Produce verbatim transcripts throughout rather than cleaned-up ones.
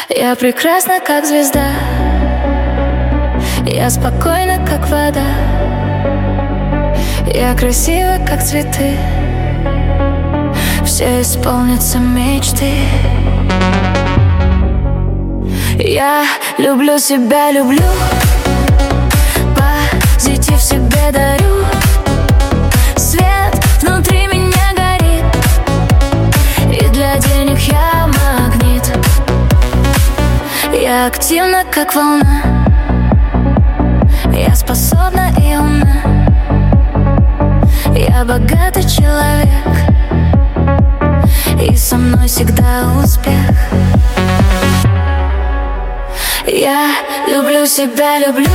Я прекрасна, как звезда, я спокойна, как вода, я красива, как цветы, все исполнятся мечты. Я люблю себя, люблю, позитив себе дарю. Свет внутри меня горит, и для денег я магнит. Я активна, как волна, я способна и умна, я богатый человек, и со мной всегда успех. Я люблю себя, люблю,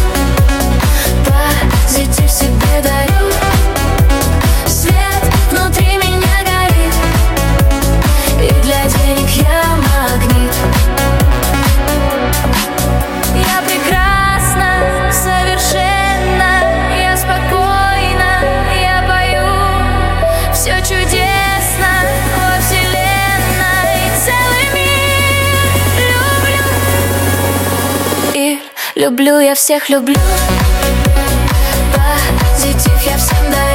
позитив себе дарю. Свет внутри меня горит, и для денег я магнит. Я прекрасна, совершенно, я спокойна, я пою. Все чудесно во вселенной, целый мир люблю. И люблю, я всех люблю, позитив я всем дарю.